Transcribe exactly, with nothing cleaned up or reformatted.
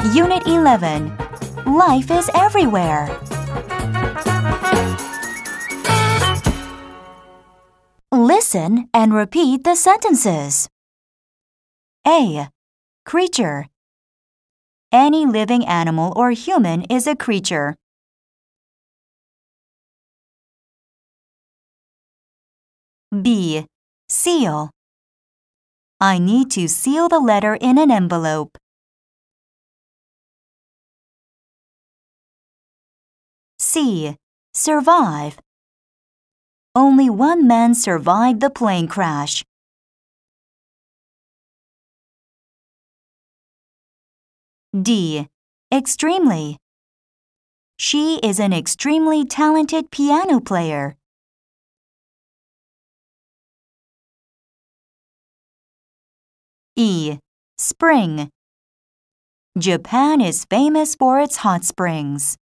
Unit eleven. Life is everywhere. Listen and repeat the sentences. A. Creature. Any living animal or human is a creature. B. Seal. I need to seal the letter in an envelope. C. Survive. Only one man survived the plane crash. D. Extremely. She is an extremely talented piano player. E. Spring. Japan is famous for its hot springs.